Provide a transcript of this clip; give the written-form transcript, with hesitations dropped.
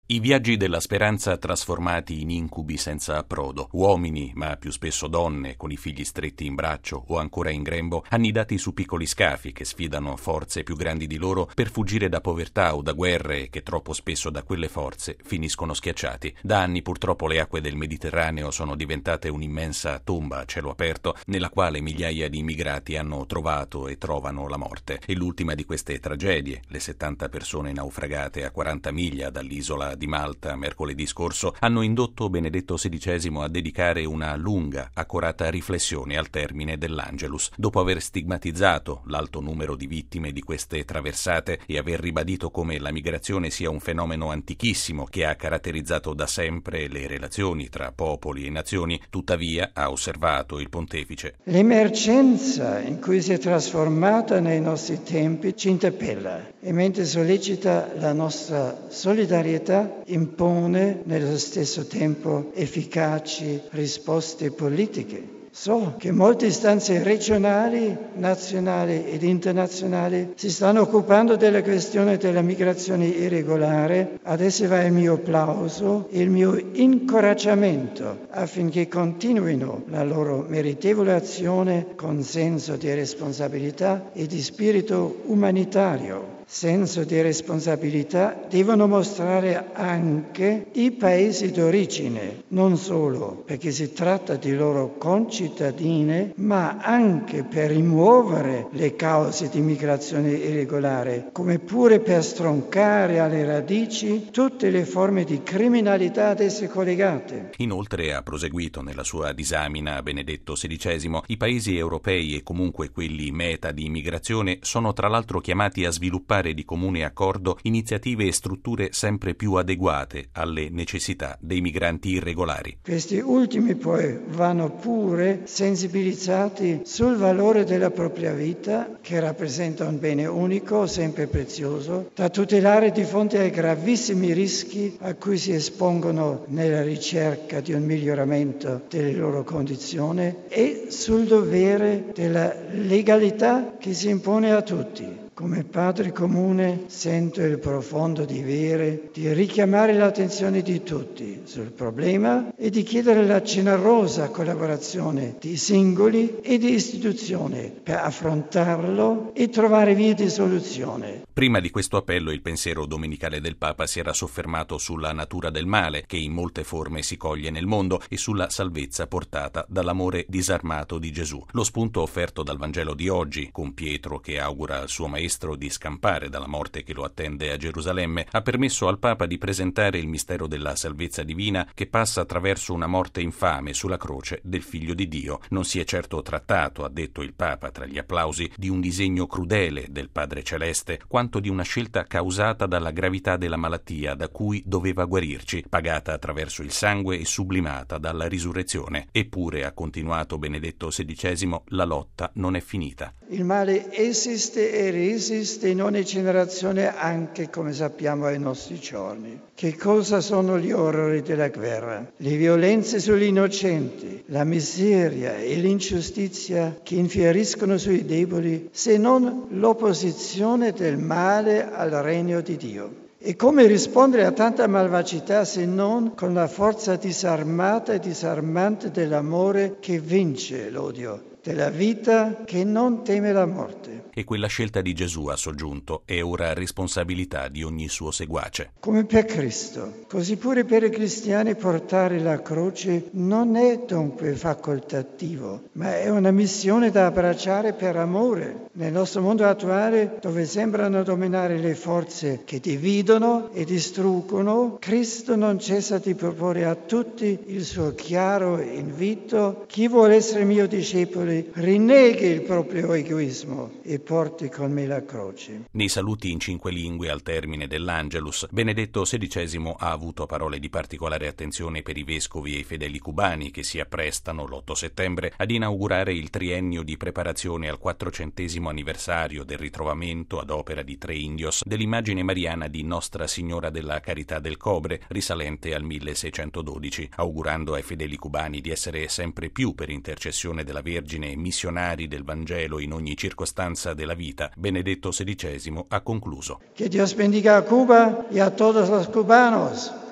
I viaggi della speranza trasformati in incubi senza approdo, uomini, ma più spesso donne, con i figli stretti in braccio o ancora in grembo, annidati su piccoli scafi che sfidano forze più grandi di loro per fuggire da povertà o da guerre che troppo spesso da quelle forze finiscono schiacciati. Da anni purtroppo le acque del Mediterraneo sono diventate un'immensa tomba a cielo aperto nella quale migliaia di immigrati hanno trovato e trovano la morte. E l'ultima di queste tragedie, le 70 persone naufragate a 40 miglia dall'isola di Malta mercoledì scorso, hanno indotto Benedetto XVI a dedicare una lunga, accurata riflessione al termine dell'Angelus. Dopo aver stigmatizzato l'alto numero di vittime di queste traversate e aver ribadito come la migrazione sia un fenomeno antichissimo che ha caratterizzato da sempre le relazioni tra popoli e nazioni, tuttavia, ha osservato il pontefice, l'emergenza in cui si è trasformata nei nostri tempi ci interpella e mentre sollecita la nostra solidarietà impone nello stesso tempo efficaci risposte politiche. So che molte istanze regionali, nazionali ed internazionali si stanno occupando della questione della migrazione irregolare. Ad esse va il mio plauso e il mio incoraggiamento affinché continuino la loro meritevole azione con senso di responsabilità e di spirito umanitario. Senso di responsabilità devono mostrare anche i paesi d'origine, non solo perché si tratta di loro concittadini, ma anche per rimuovere le cause di migrazione irregolare, come pure per stroncare alle radici tutte le forme di criminalità ad esse collegate. Inoltre ha proseguito nella sua disamina Benedetto XVI, i paesi europei e comunque quelli meta di immigrazione sono tra l'altro chiamati a sviluppare di comune accordo iniziative e strutture sempre più adeguate alle necessità dei migranti irregolari. Questi ultimi poi vanno pure sensibilizzati sul valore della propria vita, che rappresenta un bene unico, sempre prezioso, da tutelare di fronte ai gravissimi rischi a cui si espongono nella ricerca di un miglioramento delle loro condizioni, e sul dovere della legalità che si impone a tutti. Come padre comune sento il profondo dovere di richiamare l'attenzione di tutti sul problema e di chiedere la generosa collaborazione di singoli e di istituzioni per affrontarlo e trovare vie di soluzione. Prima di questo appello il pensiero domenicale del Papa si era soffermato sulla natura del male che in molte forme si coglie nel mondo e sulla salvezza portata dall'amore disarmato di Gesù. Lo spunto offerto dal Vangelo di oggi, con Pietro che augura al suo maestro di scampare dalla morte che lo attende a Gerusalemme, ha permesso al Papa di presentare il mistero della salvezza divina che passa attraverso una morte infame sulla croce del Figlio di Dio. Non si è certo trattato, ha detto il Papa tra gli applausi, di un disegno crudele del Padre Celeste, quanto di una scelta causata dalla gravità della malattia da cui doveva guarirci, pagata attraverso il sangue e sublimata dalla risurrezione. Eppure, ha continuato Benedetto XVI, la lotta non è finita. Il male esiste e resiste in ogni generazione, anche come sappiamo ai nostri giorni. Che cosa sono gli orrori della guerra? Le violenze sugli innocenti, la miseria e l'ingiustizia che infieriscono sui deboli, se non l'opposizione del male al regno di Dio. E come rispondere a tanta malvagità se non con la forza disarmata e disarmante dell'amore che vince l'odio, della vita che non teme la morte. E quella scelta di Gesù, ha soggiunto, è ora responsabilità di ogni suo seguace. Come per Cristo, così pure per i cristiani portare la croce non è dunque facoltativo, ma è una missione da abbracciare per amore. Nel nostro mondo attuale, dove sembrano dominare le forze che dividono e distruggono, Cristo non cessa di proporre a tutti il suo chiaro invito: chi vuole essere mio discepolo rinneghi il proprio egoismo e porti con me la croce. Nei saluti in 5 lingue al termine dell'Angelus, Benedetto XVI ha avuto parole di particolare attenzione per i vescovi e i fedeli cubani che si apprestano l'8 settembre ad inaugurare il triennio di preparazione al 400° anniversario del ritrovamento ad opera di 3 indios dell'immagine mariana di Nostra Signora della Carità del Cobre, risalente al 1612, augurando ai fedeli cubani di essere sempre più per intercessione della Vergine immagine missionari del Vangelo in ogni circostanza della vita, Benedetto XVI ha concluso. Che Dios bendiga a Cuba y a todos los cubanos.